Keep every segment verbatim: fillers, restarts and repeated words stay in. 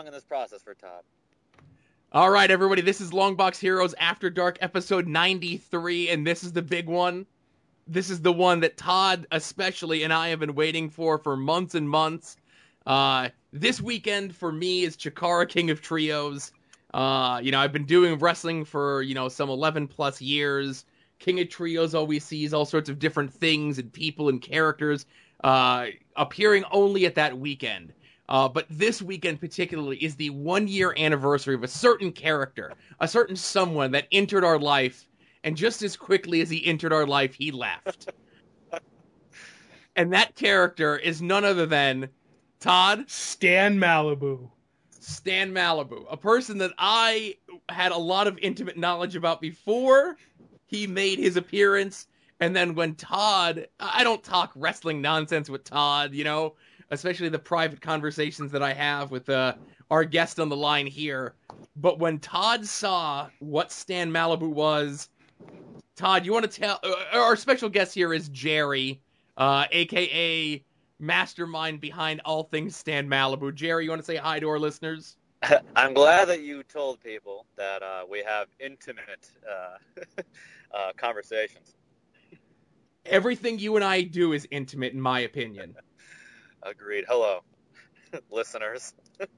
along in this process for Todd. All right, everybody, this is Longbox Heroes After Dark, episode ninety-three, and this is the big one. This is the one that Todd, especially, and I have been waiting for for months and months. Uh, this weekend, for me, is Chikara King of Trios. Uh, you know, I've been doing wrestling for, you know, some eleven plus years. King of Trios always sees all sorts of different things and people and characters uh, appearing only at that weekend. Uh, but this weekend particularly is the one-year anniversary of a certain character, a certain someone that entered our life, and just as quickly as he entered our life, he left. And that character is none other than Todd Stan Malibu. Stan Malibu, a person that I had a lot of intimate knowledge about before he made his appearance. And then when Todd, I don't talk wrestling nonsense with Todd, you know, especially the private conversations that I have with uh, our guest on the line here. But when Todd saw what Stan Malibu was, Todd, you want to tell, uh, our special guest here is Jerry, uh, a k a mastermind behind all things Stan Malibu. Jerry, you want to say hi to our listeners? I'm glad that you told people that uh, we have intimate uh, uh, conversations. Everything you and I do is intimate, in my opinion. Agreed. Hello, listeners.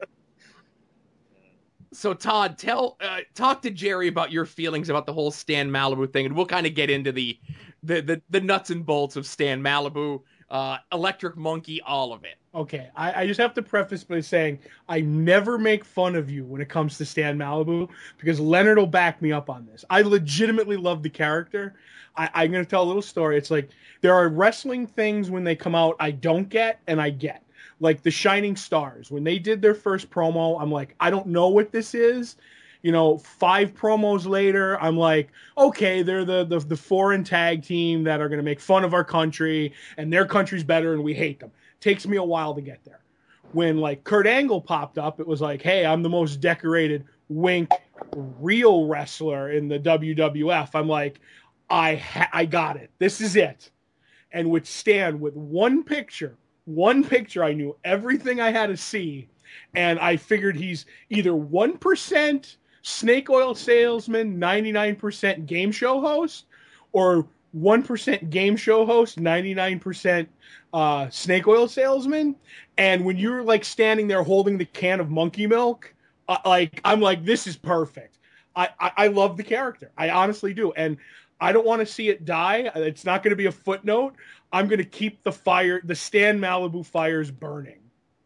So, Todd, tell, uh, talk to Jerry about your feelings about the whole Stan Malibu thing, and we'll kind of get into the, the, the, the nuts and bolts of Stan Malibu, uh, Electric Monkey, all of it. Okay, I, I just have to preface by saying I never make fun of you when it comes to Stan Malibu, because Leonard will back me up on this. I legitimately love the character. I, I'm going to tell a little story. It's like there are wrestling things when they come out I don't get and I get. Like the Shining Stars. When they did their first promo, I'm like, I don't know what this is. You know, five promos later, I'm like, okay, they're the, the, the foreign tag team that are going to make fun of our country, and their country's better and we hate them. Takes me a while to get there. When, like, Kurt Angle popped up, it was like, hey, I'm the most decorated, wink, real wrestler in the W W F. I'm like, I ha- I got it. This is it. And with Stan, with one picture, one picture, I knew everything I had to see, and I figured he's either one percent snake oil salesman, ninety-nine percent game show host, or one percent game show host, ninety-nine percent uh, snake oil salesman. And when you're like standing there holding the can of monkey milk, uh, like I'm like, this is perfect. I, I, I love the character. I honestly do. And I don't want to see it die. It's not going to be a footnote. I'm going to keep the fire, the Stan Malibu fires burning.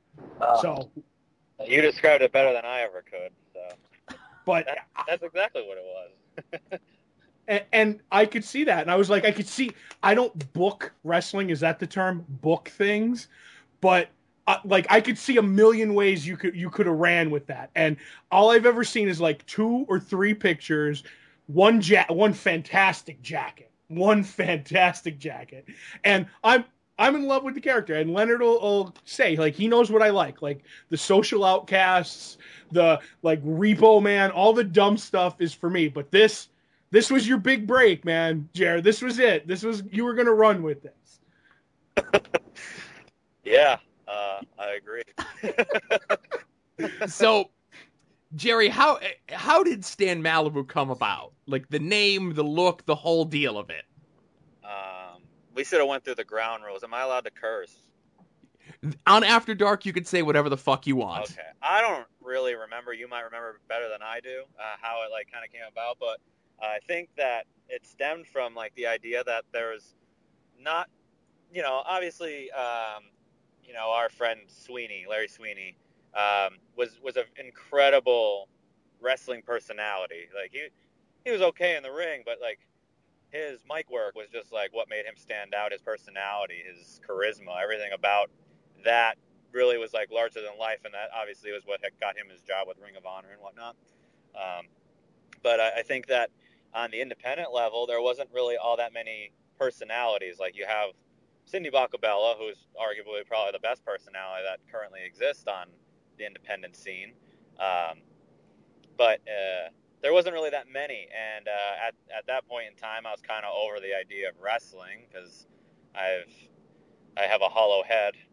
Uh, so you described it better than I ever could. So, but that, that's exactly what it was. and, and I could see that, and I was like, I could see. I don't book wrestling. Is that the term? Book things, but uh, like I could see a million ways you could you could have ran with that. And all I've ever seen is like two or three pictures, one ja- one fantastic jacket. One fantastic jacket, and I'm I'm in love with the character. And Leonard will, will say, like, he knows what I like, like the social outcasts, the like Repo Man, all the dumb stuff is for me. But this this was your big break, man, Jared. This was it. This was you were gonna run with this. Yeah, uh, I agree. So, Jerry, how how did Stan Malibu come about? Like the name, the look, the whole deal of it. Um, we should have went through the ground rules. Am I allowed to curse? On After Dark, you could say whatever the fuck you want. Okay. I don't really remember. You might remember better than I do uh, how it like kind of came about, but I think that it stemmed from like the idea that there's not, you know, obviously, um, you know, our friend Sweeney, Larry Sweeney. Um, was was an incredible wrestling personality. Like he he was okay in the ring, but like his mic work was just like what made him stand out. His personality, his charisma, everything about that really was like larger than life, and that obviously was what got him his job with Ring of Honor and whatnot. Um, but I, I think that on the independent level, there wasn't really all that many personalities. Like you have Cindy Bacabella, who's arguably probably the best personality that currently exists on the independent scene, um, but uh, there wasn't really that many. And uh, at at that point in time, I was kind of over the idea of wrestling because I've I have a hollow head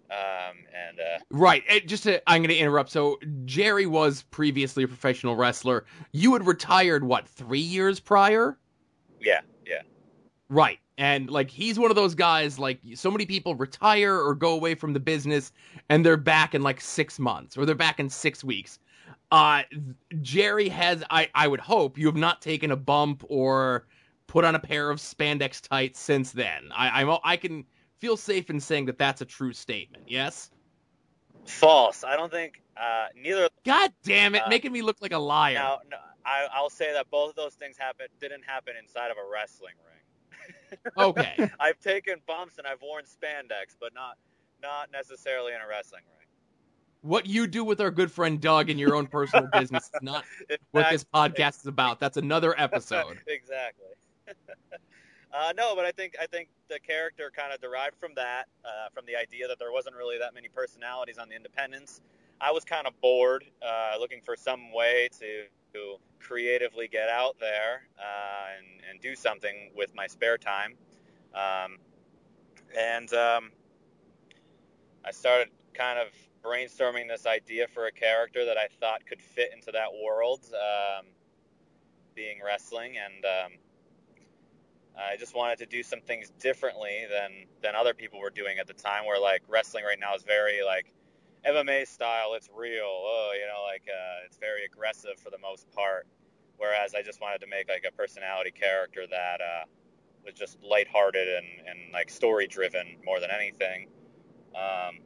Um, and uh, Right. It, just to, I'm going to interrupt. So Jerry was previously a professional wrestler. You had retired, what, three years prior? yeah, yeah. Right. And like he's one of those guys, like so many people retire or go away from the business and they're back in like six months or they're back in six weeks. Uh, Jerry has, I, I would hope, you have not taken a bump or put on a pair of spandex tights since then. I, I'm, I can feel safe in saying that that's a true statement. Yes? False. I don't think uh, neither. God damn it, Uh, making me look like a liar. Now, no, I, I'll say that both of those things happen didn't happen inside of a wrestling ring. Okay. I've taken bumps and I've worn spandex, but not not necessarily in a wrestling ring. What you do with our good friend Doug in your own personal business is not what this podcast is about. That's another episode. Exactly. uh, no, but I think I think the character kind of derived from that, uh, from the idea that there wasn't really that many personalities on the independents. I was kind of bored, uh, looking for some way to, to creatively get out there uh, and, and do something with my spare time. Um, and um, I started kind of brainstorming this idea for a character that I thought could fit into that world, um, being wrestling, and um, I just wanted to do some things differently than than other people were doing at the time. Where like wrestling right now is very like M M A style, it's real, oh, you know, like uh, it's very aggressive for the most part. Whereas I just wanted to make like a personality character that uh, was just lighthearted and and like story driven more than anything. Um,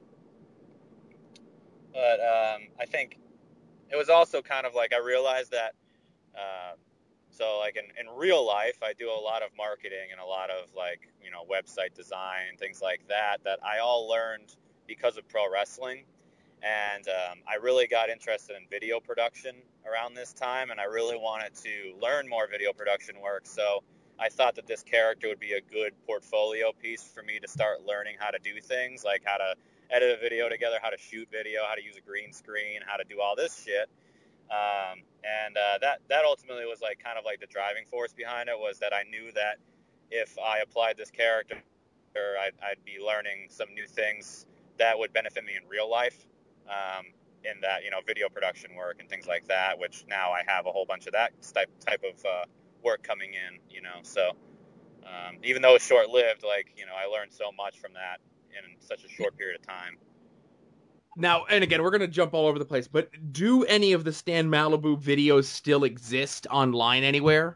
But um, I think it was also kind of like I realized that, uh, so like in, in real life, I do a lot of marketing and a lot of like, you know, website design, things like that, that I all learned because of pro wrestling. And um, I really got interested in video production around this time, and I really wanted to learn more video production work. So I thought that this character would be a good portfolio piece for me to start learning how to do things, like how to edit a video together, how to shoot video, how to use a green screen, how to do all this shit. Um, and uh, that that ultimately was like kind of like the driving force behind it, was that I knew that if I applied this character, I'd, I'd be learning some new things that would benefit me in real life. Um, in that, you know, video production work and things like that, which now I have a whole bunch of that type type of uh, work coming in, you know. So um, even though it's short lived, like, you know, I learned so much from that in such a short period of time. Now, and again, we're going to jump all over the place, but do any of the Stan Malibu videos still exist online anywhere?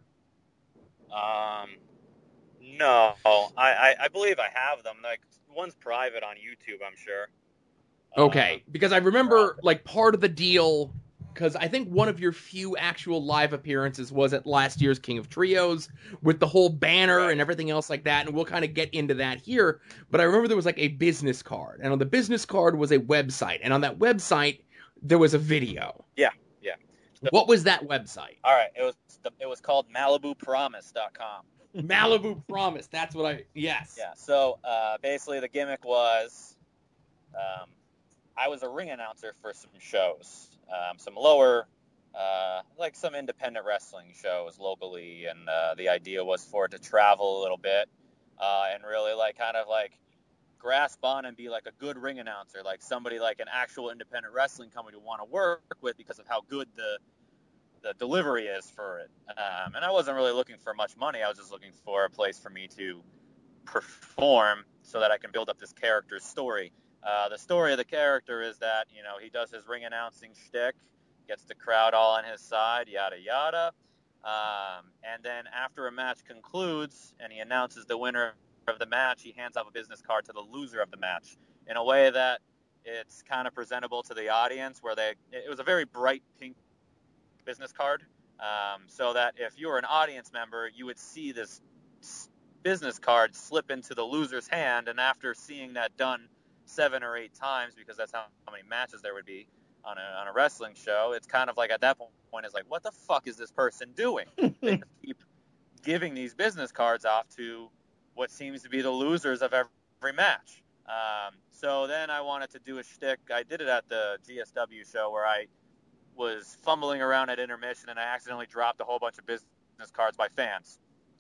Um, no, I, I, I believe I have them. Like, one's private on YouTube, I'm sure. Okay, Uh, because I remember, like, part of the deal, because I think one of your few actual live appearances was at last year's King of Trios, with the whole banner Right. and everything else like that, and we'll kind of get into that here, but I remember there was, like, a business card, and on the business card was a website, and on that website, there was a video. Yeah, yeah. So, what was that website? All right, it was the, it was called Malibu Promise dot com. Malibu Promise, that's what I, yes. Yeah, so uh, basically the gimmick was... Um, I was a ring announcer for some shows, um, some lower, uh, like some independent wrestling shows locally, and uh, the idea was for it to travel a little bit uh, and really like kind of like grasp on and be like a good ring announcer, like somebody like an actual independent wrestling company to want to work with because of how good the the delivery is for it. Um, and I wasn't really looking for much money. I was just looking for a place for me to perform so that I can build up this character's story. Uh, the story of the character is that, you know, he does his ring announcing shtick, gets the crowd all on his side, yada, yada. Um, and then after a match concludes and he announces the winner of the match, he hands off a business card to the loser of the match in a way that it's kind of presentable to the audience, where they, it was a very bright pink business card. Um, so that if you were an audience member, you would see this business card slip into the loser's hand. And after seeing that done seven or eight times, because that's how, how many matches there would be on a, on a wrestling show, it's kind of like at that point it's like, what the fuck is this person doing? They just keep giving these business cards off to what seems to be the losers of every match. Um, so then I wanted to do a shtick. I did it at the G S W show where I was fumbling around at intermission and I accidentally dropped a whole bunch of business cards by fans,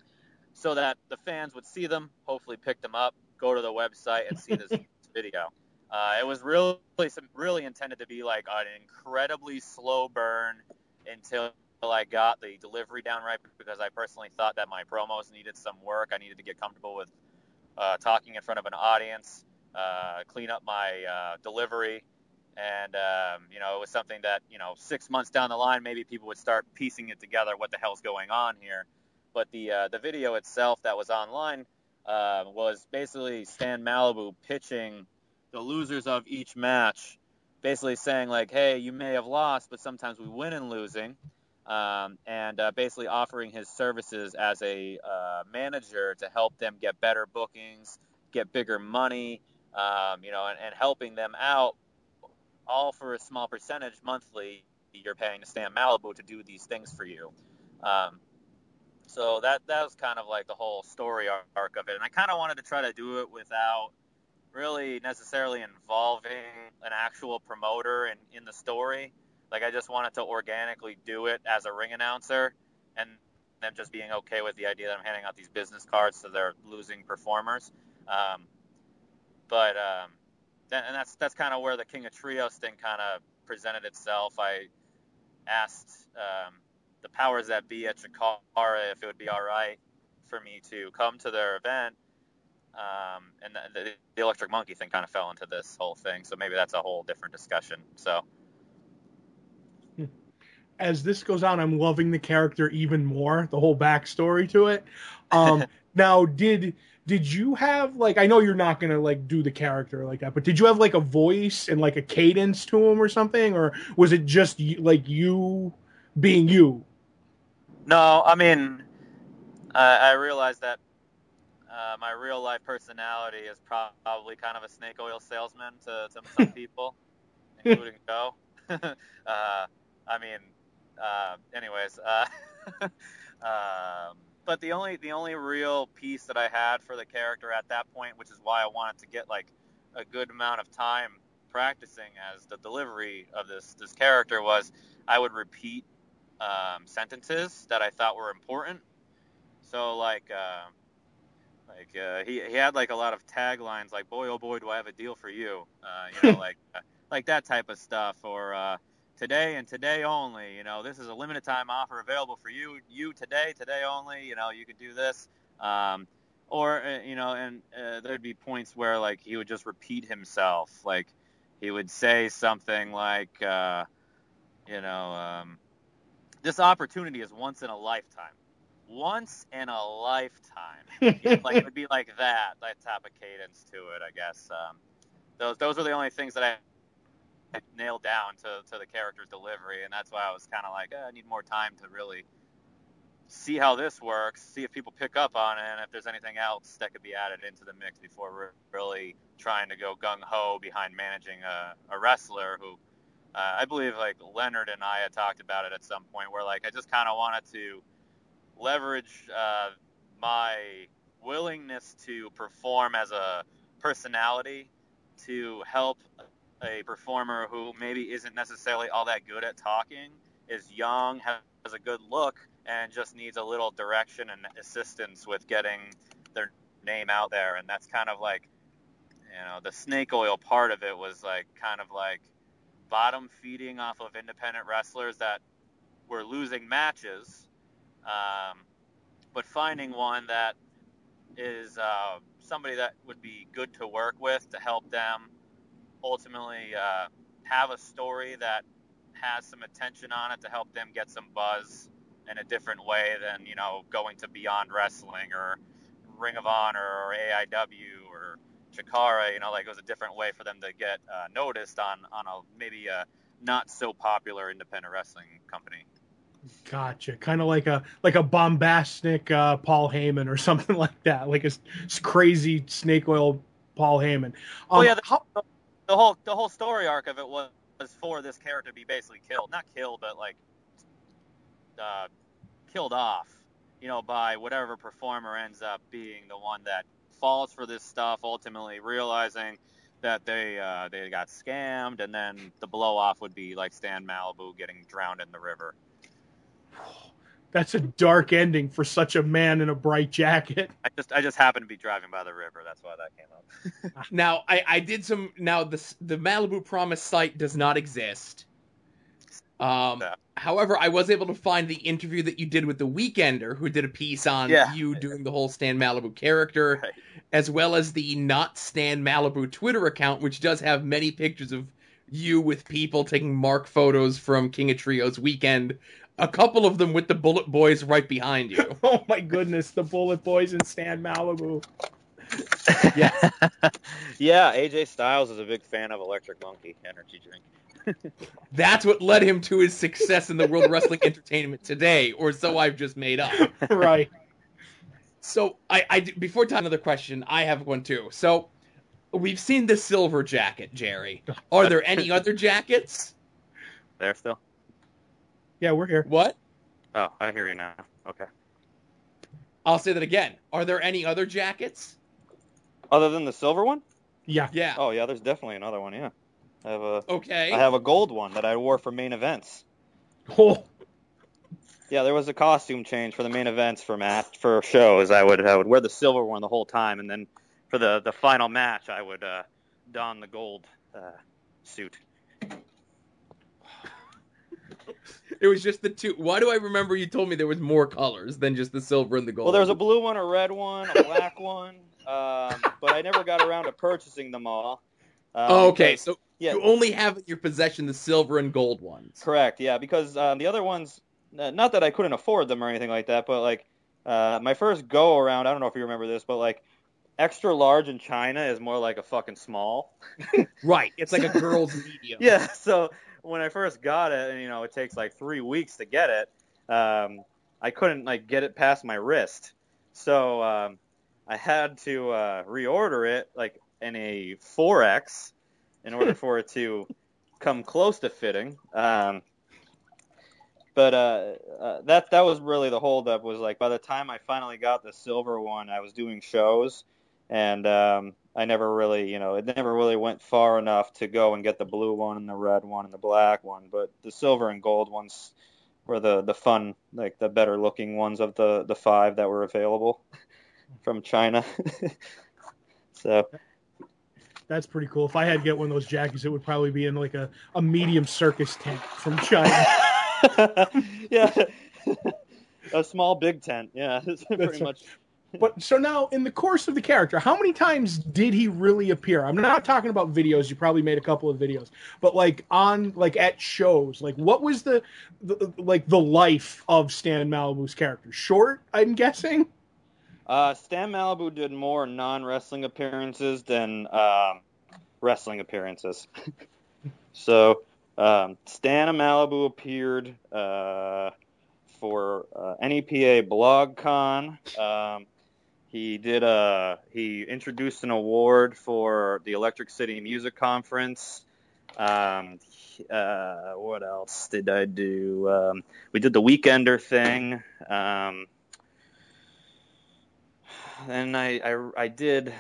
so that the fans would see them, hopefully pick them up, go to the website and see this video. Uh, it was really, really intended to be like an incredibly slow burn until I got the delivery down right, because I personally thought that my promos needed some work. I needed to get comfortable with uh, talking in front of an audience, uh, clean up my uh, delivery, and um, you know, it was something that, you know, six months down the line, maybe people would start piecing it together. What the hell's going on here? But the uh, the video itself that was online uh, was basically Stan Malibu pitching the losers of each match, basically saying like, hey, you may have lost, but sometimes we win in losing, um, and uh, basically offering his services as a uh, manager to help them get better bookings, get bigger money, um, you know, and, and helping them out, all for a small percentage monthly. You're paying to Stan Malibu to do these things for you. Um, so that that was kind of like the whole story arc of it, and I kind of wanted to try to do it without really necessarily involving an actual promoter in, in the story. Like, I just wanted to organically do it as a ring announcer, and them just being okay with the idea that I'm handing out these business cards to their losing performers. Um, but um, that, and that's that's kind of where the King of Trios thing kind of presented itself. I asked um, the powers that be at Chikara if it would be all right for me to come to their event. Um, and the, the Electric Monkey thing kind of fell into this whole thing, so maybe that's a whole different discussion. So, as this goes on, I'm loving the character even more, the whole backstory to it. Um, now, did did you have, like, I know you're not gonna like do the character like that, but did you have like a voice and like a cadence to him or something, or was it just like you being you? no, I mean, I, I realized that uh, my real life personality is probably kind of a snake oil salesman to, to some people, including Joe. uh, I mean, uh, anyways, uh, um, but the only the only real piece that I had for the character at that point, which is why I wanted to get like a good amount of time practicing as the delivery of this this character, was I would repeat um, sentences that I thought were important. So like. Uh, Like uh, he he had like a lot of taglines like, boy oh boy do I have a deal for you, uh, you know, like uh, like that type of stuff, or uh, today and today only, you know, this is a limited time offer available for you you today today only, you know, you could do this, um, or uh, you know, and uh, there'd be points where like he would just repeat himself, like he would say something like, uh, you know, um, this opportunity is once in a lifetime. Once in a lifetime. You know, like it would be like that, that type of cadence to it, I guess. Um, those those are the only things that I nailed down to, to the character's delivery, and that's why I was kind of like, eh, I need more time to really see how this works, see if people pick up on it, and if there's anything else that could be added into the mix before really trying to go gung-ho behind managing a, a wrestler who, uh, I believe like Leonard and I had talked about it at some point, where like I just kind of wanted to leverage uh, my willingness to perform as a personality to help a performer who maybe isn't necessarily all that good at talking, is young, has a good look, and just needs a little direction and assistance with getting their name out there. And that's kind of like, you know, the snake oil part of it was like kind of like bottom feeding off of independent wrestlers that were losing matches, um, but finding one that is uh, somebody that would be good to work with to help them ultimately uh, have a story that has some attention on it to help them get some buzz in a different way than, you know, going to Beyond Wrestling or Ring of Honor or A I W or Chikara. You know, like it was a different way for them to get uh, noticed on, on a maybe a not so popular independent wrestling company. Gotcha. Kind of like a like a bombastic uh, Paul Heyman or something like that, like a s- crazy snake oil Paul Heyman. Um, well, yeah, the, how, the whole the whole story arc of it was, was for this character to be basically killed, not killed, but like uh, killed off, you know, by whatever performer ends up being the one that falls for this stuff, ultimately realizing that they uh, they got scammed, and then the blow off would be like Stan Malibu getting drowned in the river. That's a dark ending for such a man in a bright jacket. I just I just happened to be driving by the river. That's why that came up. Now, I, I did some. Now, the the Malibu Promise site does not exist. Um, Yeah. However, I was able to find the interview that you did with the Weekender, who did a piece on Yeah. you doing the whole Stan Malibu character, Right. as well as the Not Stan Malibu Twitter account, which does have many pictures of you with people taking mark photos from King of Trios Weekend. A couple of them with the Bullet Boys right behind you. Oh my goodness, the Bullet Boys and Stan Malibu. Yes. Yeah, A J Styles is a big fan of Electric Monkey energy drink. That's what led him to his success in the World Wrestling Entertainment today, or so I've just made up. Right. So, I, I before time another question, I have one too. So, we've seen the silver jacket, Jerry. Are there any other jackets? There still? Yeah, we're here. What? Oh, I hear you now. Okay. I'll say that again. Are there any other jackets? Other than the silver one? Yeah. Yeah. Oh yeah, there's definitely another one. Yeah, I have a Okay. I have a gold one that I wore for main events. Oh, Yeah, there was a costume change for the main events for match for shows. I would I would wear the silver one the whole time, and then for the the final match, I would uh, don the gold uh, suit. It was just the two. Why do I remember you told me there was more colors than just the silver and the gold? Well, there was a blue one, a red one, a black one, um, but I never got around to purchasing them all. Um, Oh, okay, because- so yeah, you only have in your possession the silver and gold ones. correct. Yeah, because um, the other ones, uh, not that I couldn't afford them or anything like that, but like uh, my first go around, I don't know if you remember this, but like extra large in China is more like a fucking small. Right. It's like a girl's medium. Yeah, so when I first got it, and you know, it takes like three weeks to get it, um, I couldn't like get it past my wrist, so um, I had to uh, reorder it like in a four X in order for it to come close to fitting. Um, but uh, uh, that that was really the holdup. Was like by the time I finally got the silver one, I was doing shows, and um, I never really, you know, it never really went far enough to go and get the blue one and the red one and the black one. But the silver and gold ones were the, the fun, like the better looking ones of the, the five that were available from China. So that's pretty cool. If I had to get one of those jackets, it would probably be in like a, a medium circus tent from China. yeah, a small big tent. Yeah, it's pretty That's much. But so now, in the course of the character, how many times did he really appear? I'm not talking about videos. You probably made a couple of videos, but like on like at shows, like what was the, the like the life of Stan Malibu's character? Short, I'm guessing. Uh, Stan Malibu did more non-wrestling appearances than um, wrestling appearances. So um, Stan Malibu appeared uh, for uh, N E P A BlogCon. Um, He did a. He introduced an award for the Electric City Music Conference. Um, uh, what else did I do? Um, we did the Weekender thing. Um, and I, I, I did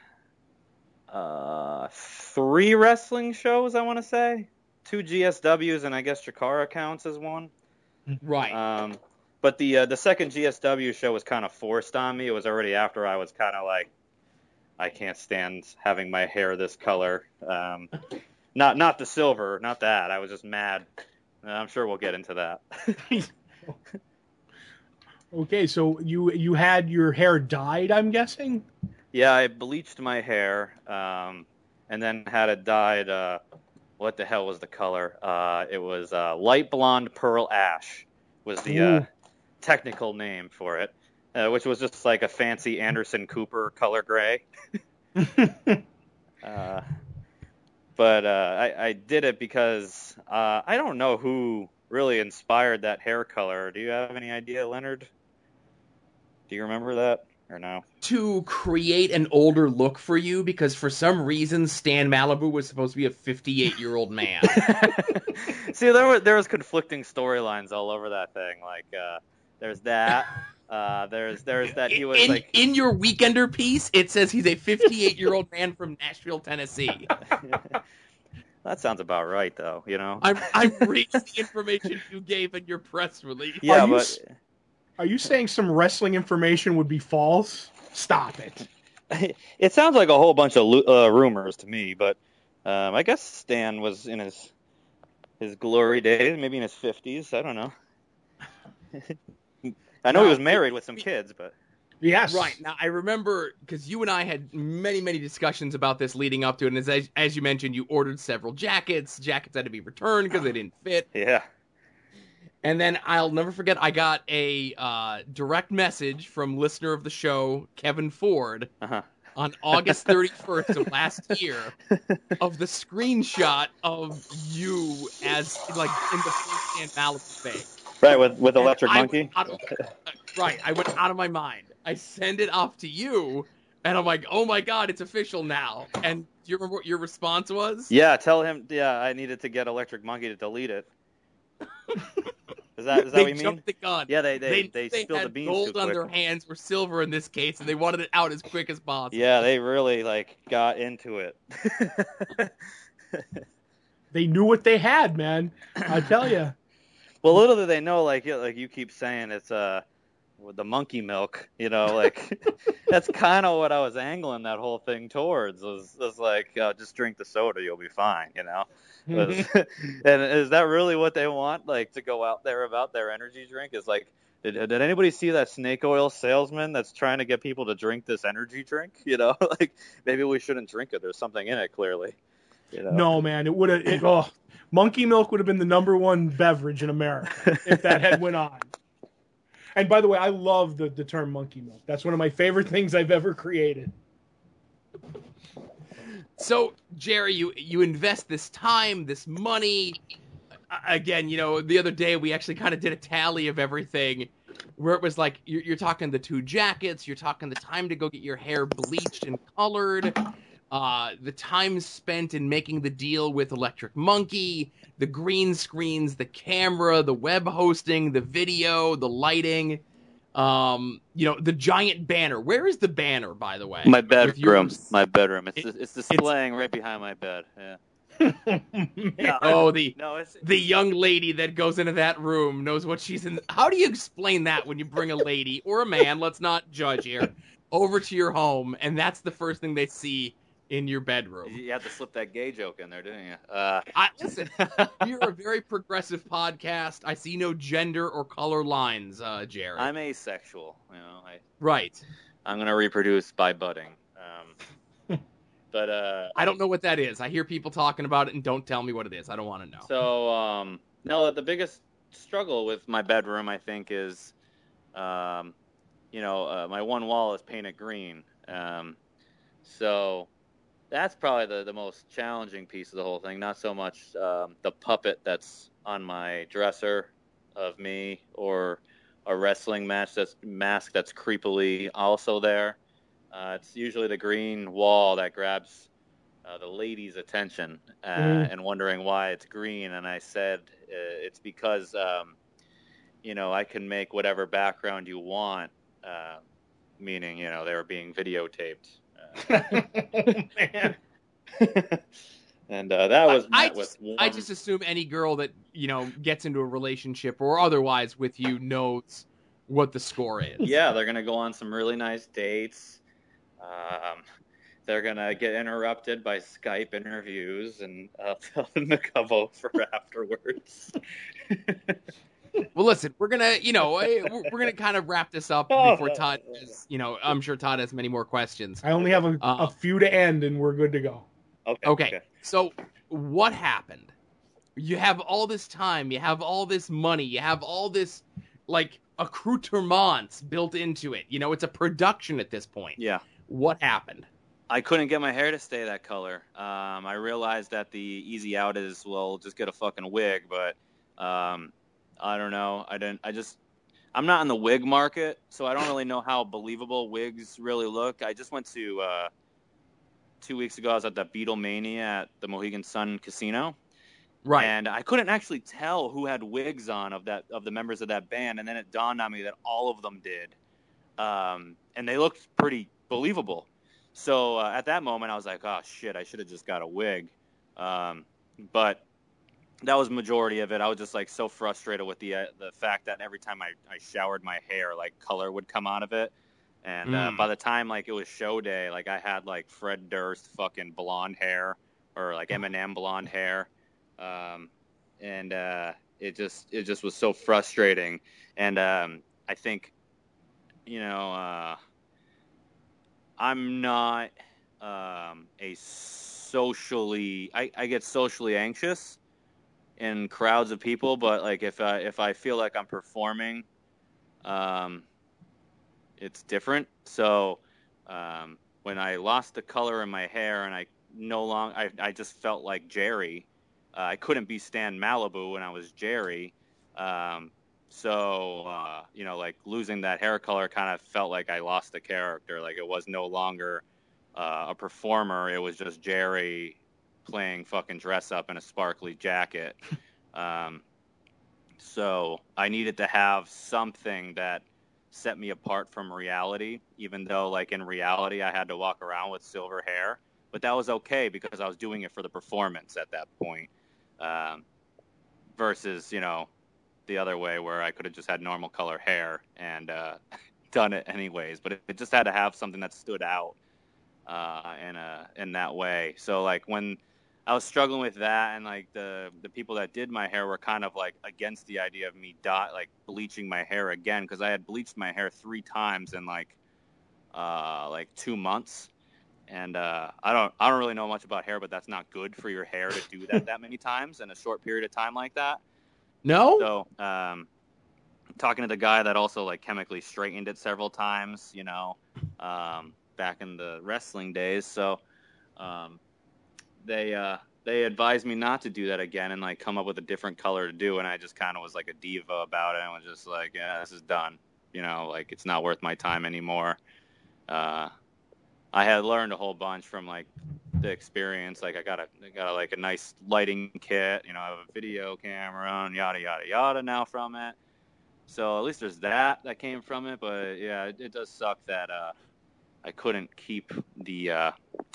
uh, three wrestling shows. I want to say two G S Ws, and I guess Chikara counts as one. Right. Um, But the uh, the second G S W show was kind of forced on me. It was already after I was kind of like, I can't stand having my hair this color. Um, not not the silver, not that. I was just mad. Uh, I'm sure we'll get into that. Okay, so you you had your hair dyed, I'm guessing. Yeah, I bleached my hair, um, and then had it dyed. Uh, what the hell was the color? Uh, it was uh, light blonde pearl ash. Was the uh, Ooh. technical name for it, uh, which was just like a fancy Anderson Cooper color gray. uh, but uh, I, I did it because uh, I don't know who really inspired that hair color. Do you have any idea, Leonard? Do you remember that or no? To create an older look for you, because for some reason Stan Malibu was supposed to be a fifty-eight-year-old man. See, there were there was conflicting storylines all over that thing. Like, uh, there's that. Uh, there's there's that he was in, like in your Weekender piece, it says he's a fifty-eight-year-old man from Nashville, Tennessee. That sounds about right, though. You know. I'm I'm reading the information you gave in your press release. Yeah, Are you but s- Are you saying some wrestling information would be false? Stop it. It sounds like a whole bunch of uh, rumors to me, but um, I guess Stan was in his his glory days, maybe in his fifties. I don't know. I know No, he was married it- with some kids, but Yes. Right. Now, I remember, because you and I had many, many discussions about this leading up to it, and as, as you mentioned, you ordered several jackets. Jackets had to be returned because they didn't fit. yeah. And then I'll never forget, I got a uh, direct message from listener of the show, Kevin Ford, Uh-huh. on August thirty-first of last year, of the screenshot of you as, like, in the first-hand Malibu thing. Right, with with And Electric I Monkey. went out of- uh, right, I went out of my mind. I send it off to you, and I'm like, oh my god, it's official now. And do you remember what your response was? Yeah, tell him. Yeah, I needed to get Electric Monkey to delete it. Is that is that They what you mean? jumped the gun. Yeah, they they they, they, spilled had the beans gold too on quick. their hands or silver in this case, and they wanted it out as quick as possible. Yeah, they really like got into it. They knew what they had, man. I tell you. Well, little do they know, like you- like you keep saying, it's uh with the monkey milk. You know, like that's kind of what I was angling that whole thing towards. Was was like, uh, just drink the soda, you'll be fine. You know. Was, and is that really what they want? Like to go out there about their energy drink? Is like, did, did anybody see that snake oil salesman that's trying to get people to drink this energy drink? You know, like maybe we shouldn't drink it. There's something in it clearly. You know? No, man, it would have. It, oh, monkey milk would have been the number one beverage in America if that had went on. And by the way, I love the, the term monkey milk. That's one of my favorite things I've ever created. So, Jerry, you you invest this time, this money. Uh, Again, you know, the other day we actually kind of did a tally of everything, where it was like you're, you're talking the two jackets, you're talking the time to go get your hair bleached and colored, uh, the time spent in making the deal with Electric Monkey, the green screens, the camera, the web hosting, the video, the lighting, um, you know, the giant banner. Where is the banner, by the way? My With bedroom. yours? My bedroom. It's It- it's displaying right behind my bed. Yeah. No, Oh, the no, it's the young lady that goes into that room knows what she's in. How do you explain that when you bring a lady or a man, let's not judge here, over to your home, and that's the first thing they see in your bedroom? you have to slip that gay joke in there, didn't you? Uh, I, listen, you're a very progressive podcast. I see no gender or color lines, uh, Jerry. I'm asexual. You know, I Right. I'm gonna reproduce by budding. Um, but uh, I don't know what that is. I hear people talking about it and don't tell me what it is. I don't want to know. So, um, no, the biggest struggle with my bedroom, I think, is, um, you know, uh, my one wall is painted green. Um, so that's probably the, the most challenging piece of the whole thing. Not so much um, the puppet that's on my dresser of me or a wrestling match that's mask that's creepily also there. Uh, it's usually the green wall that grabs uh, the lady's attention uh, Mm. and wondering why it's green. And I said uh, it's because, um, you know, I can make whatever background you want, uh, meaning, you know, they were being videotaped. Man. and uh, that was I, I met with just, warm... I just assume any girl that, you know, gets into a relationship or otherwise with you knows what the score is. Yeah, they're going to go on some really nice dates. Um, they're going to get interrupted by Skype interviews, and I'll tell them to come over afterwards. Well, listen, we're gonna, you know, eh, we're, we're gonna kind of wrap this up before Todd, has, you know, I'm sure Todd has many more questions. I only have a, Uh, a few to end, and we're good to go. Okay. Okay, so what happened? You have all this time, you have all this money, you have all this, like, accoutrements built into it. You know, it's a production at this point. Yeah. What happened? I couldn't get my hair to stay that color. Um, I realized that the easy out is, well, just get a fucking wig, but um, I don't know. I didn't. I just. I'm not in the wig market, so I don't really know how believable wigs really look. I just went to uh, two weeks ago. I was at the Beatlemania at the Mohegan Sun Casino, Right. and I couldn't actually tell who had wigs on of that of the members of that band. And then it dawned on me that all of them did, um, and they looked pretty believable. So uh, at that moment, I was like, "Oh shit! I should have just got a wig." Um, but that was majority of it. I was just like so frustrated with the uh, the fact that every time I, I showered my hair, like color would come out of it. And uh, Mm. by the time like it was show day, like I had like Fred Durst fucking blonde hair or like Eminem blonde hair, um, and uh, it just it just was so frustrating. And um, I think, you know, uh, I'm not um, a socially I, I get socially anxious in crowds of people, but like if I if I feel like I'm performing, um, it's different. So um, when I lost the color in my hair and I no long I, I just felt like Jerry. Uh, I couldn't be Stan Malibu when I was Jerry. Um, so uh, you know, like losing that hair color kind of felt like I lost the character. Like it was no longer uh, a performer. It was just Jerry playing fucking dress up in a sparkly jacket. Um, so I needed to have something that set me apart from reality, even though like in reality I had to walk around with silver hair, but that was okay because I was doing it for the performance at that point. Um, versus, you know, the other way where I could have just had normal color hair and uh, done it anyways, but it, it just had to have something that stood out uh, in a, in that way. So like when I was struggling with that, and like the the people that did my hair were kind of like against the idea of me dye, like bleaching my hair again, because I had bleached my hair three times in like uh, like two months, and uh, I don't I don't really know much about hair, but that's not good for your hair to do that that many times in a short period of time like that. No? So um, talking to the guy that also like chemically straightened it several times, you know, um, back in the wrestling days, so. Um, They uh, they advised me not to do that again and like come up with a different color to do, and I just kind of was like a diva about it and was just like, yeah, this is done. You know, like it's not worth my time anymore. Uh, I had learned a whole bunch from like the experience. Like I got a I got a, like a nice lighting kit. You know, I have a video camera and yada yada yada now from it. So at least there's that that came from it. But yeah, it, it does suck that uh, I couldn't keep the uh,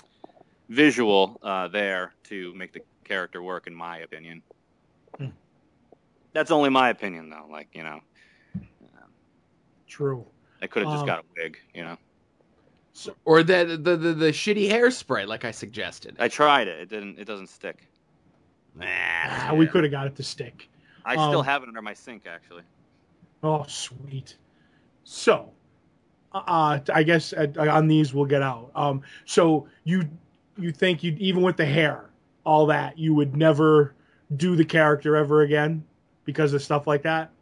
visual uh, there to make the character work, in my opinion. Hmm. That's only my opinion, though. Like, you know, um, True. I could have just Um, got a wig, you know. So, Or the, the the the shitty hairspray, like I suggested. I tried it. It didn't. It doesn't stick. ah, we could have got it to stick. I Um, still have it under my sink, actually. Oh, sweet. So, uh, I guess uh, on these we'll get out. Um, so you you think you even with the hair, all that, you would never do the character ever again because of stuff like that?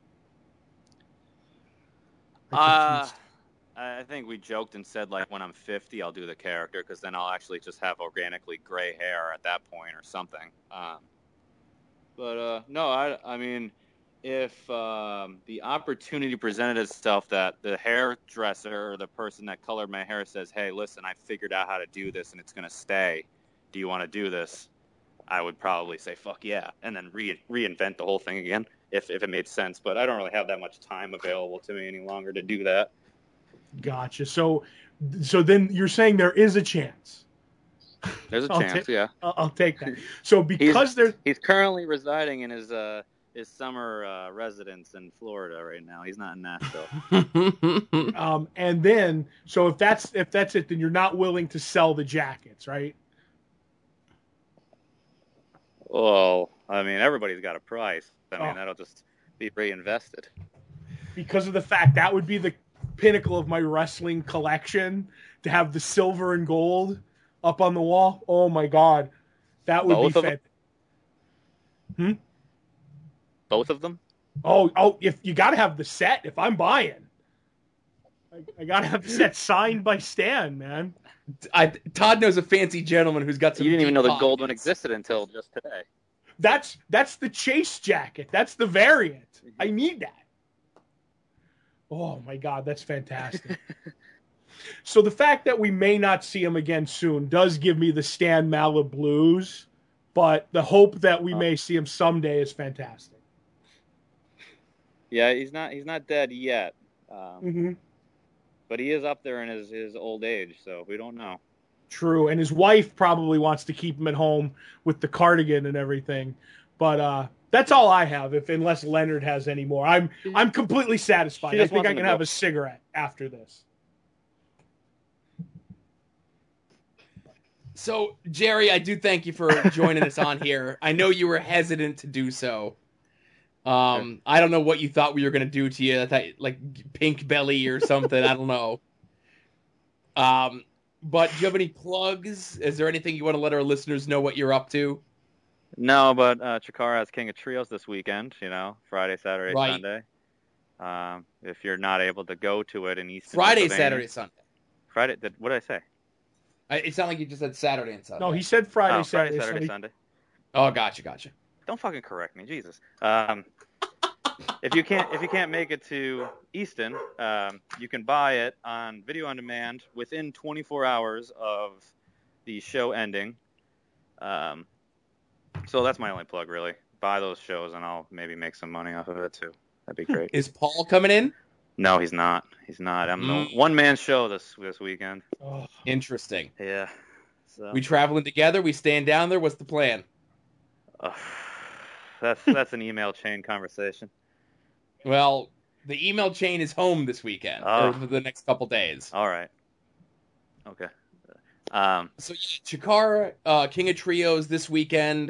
Uh, I think we joked and said like when I'm fifty, I'll do the character because then I'll actually just have organically gray hair at that point or something. Um, but uh, no, I I mean. If um, the opportunity presented itself that the hairdresser or the person that colored my hair says, hey, listen, I figured out how to do this and it's going to stay. Do you want to do this? I would probably say, fuck yeah, and then re- reinvent the whole thing again if, if it made sense. But I don't really have that much time available to me any longer to do that. Gotcha. So, so then you're saying there is a chance. There's a I'll chance, ta- yeah. I'll, I'll take that. So because he's, there's he's currently residing in his uh, his summer uh, residence in Florida right now. He's not in Nashville. um, and then so if that's if that's it, then you're not willing to sell the jackets, right? Well, I mean, everybody's got a price. I mean, Oh. that'll just be reinvested. Because of the fact that would be the pinnacle of my wrestling collection to have the silver and gold up on the wall. Oh my god, that would Both be of them? fantastic. Hmm? Both of them? Oh, oh, if you got to have the set, if I'm buying, I, I got to have the set signed by Stan, man. I, Todd knows a fancy gentleman who's got some. You didn't even deep know the gold one pockets. existed until just today. That's that's the chase jacket. That's the variant. I need that. Oh my god, that's fantastic. So the fact that we may not see him again soon does give me the Stan Malibu blues, but the hope that we may see him someday is fantastic. Yeah, he's not he's not dead yet, um, Mm-hmm. but he is up there in his, his old age, so we don't know. True, and his wife probably wants to keep him at home with the cardigan and everything. But uh, that's all I have. If unless Leonard has any more, I'm I'm completely satisfied. She I just think wants I him can to have go. a cigarette after this. So, Jerry, I do thank you for joining us on here. I know you were hesitant to do so. Um, I don't know what you thought we were going to do to you. I thought, like, pink belly or something. I don't know. Um, but do you have any plugs? Is there anything you want to let our listeners know what you're up to? No, but uh, Chikara has King of Trios this weekend, you know, Friday, Saturday, Right. Sunday. Um, if you're not able to go to it in Eastern Friday, Pennsylvania. Saturday, Sunday. Friday, did, what did I say? I, it sounded like you just said Saturday and Sunday. No, he said Friday, oh, Saturday, Friday, Saturday, Sunday. Sunday. Oh, gotcha, gotcha. Don't fucking correct me, Jesus. Um, if you can't if you can't make it to Easton, um, you can buy it on video on demand within twenty-four hours of the show ending. Um, so that's my only plug, really. Buy those shows, and I'll maybe make some money off of it too. That'd be great. Is Paul coming in? No, he's not. He's not. I'm Mm. the one man show this this weekend. Oh, Interesting. Yeah. So We traveling together? We staying down there? What's the plan? uh, that's that's an email chain conversation. Well, the email chain is home this weekend, Oh. or for the next couple days. All right. Okay. Um, So, yeah, Chikara, uh, King of Trios this weekend.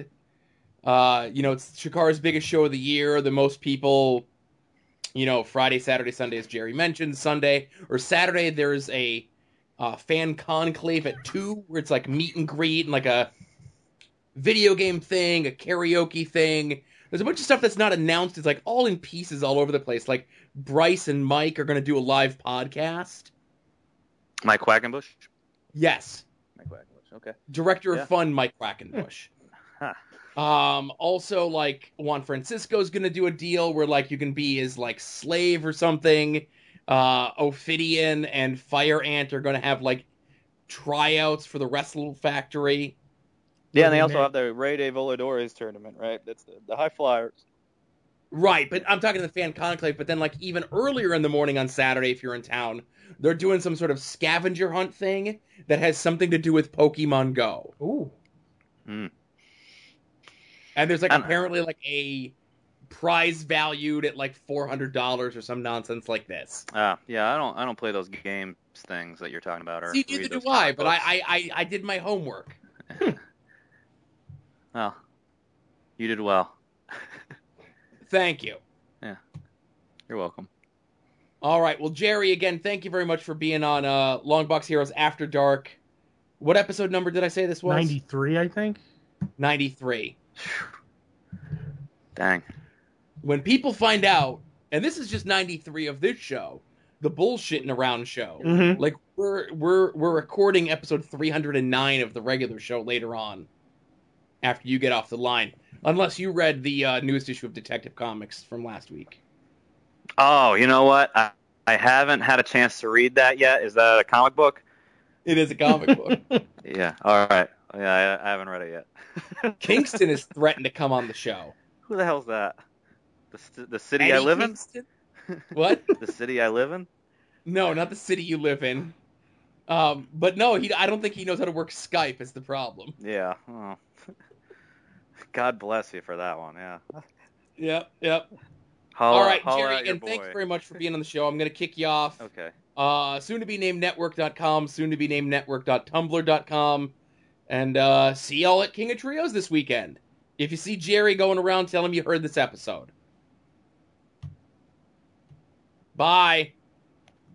Uh, you know, it's Chikara's biggest show of the year. The most people, you know, Friday, Saturday, Sunday, as Jerry mentioned. Sunday or Saturday, there's a uh, fan conclave at two, where it's like meet and greet and like a video game thing, a karaoke thing. There's a bunch of stuff that's not announced. It's like all in pieces all over the place. Like Bryce and Mike are going to do a live podcast. Mike Quackenbush. Yes. Mike Quackenbush. Okay. Director Yeah. of Fun, Mike Quackenbush. Huh. Um, also, like, Juan Francisco's gonna do a deal where, like, you can be his, like, slave or something. Uh, Ophidian and Fire Ant are gonna have, like, tryouts for the Wrestle Factory. Yeah, and they Really also mad. have the Ray de Voladores tournament, right? That's the, the High Flyers. Right, but I'm talking the fan conclave, but then, like, even earlier in the morning on Saturday, if you're in town, they're doing some sort of scavenger hunt thing that has something to do with Pokemon Go. ooh. Mm. And there's like And- apparently like a prize valued at like four hundred dollars or some nonsense like this. Uh, yeah, I don't I don't play those games things that you're talking about. Or See, read neither those do I, comic but I, books. I, I, I did my homework. Well, you did well. Thank you. You're welcome. All right. Well, Jerry, again, thank you very much for being on uh, Longbox Heroes After Dark. What episode number did I say this was? ninety-three, I think. ninety-three. Dang. When people find out, and this is just ninety-three of this show, the bullshitting around show. Mm-hmm. Like we're we're we're recording episode three hundred nine of the regular show later on, after you get off the line, unless you read the uh, newest issue of Detective Comics from last week. Oh, you know what? I, I haven't had a chance to read that yet. Is that a comic book? It is a comic book. Yeah. All right. Yeah, I, I haven't read it yet. Kingston has threatened to come on the show. Who the hell's that? The st- the city Eddie I live Kingston? What? in? The city I live in? No, not the city you live in. Um, but no, he. I don't think he knows how to work Skype. Is the problem. Yeah. Oh. God bless you for that one. Yeah. Yep, yep. Holla, All right, holla Jerry, at your again, thanks boy. very much for being on the show. I'm going to kick you off. Okay. Uh, soon to be named network dot com, soon to be named network dot tumblr dot com, and uh, see y'all at King of Trios this weekend. If you see Jerry going around, tell him you heard this episode. Bye.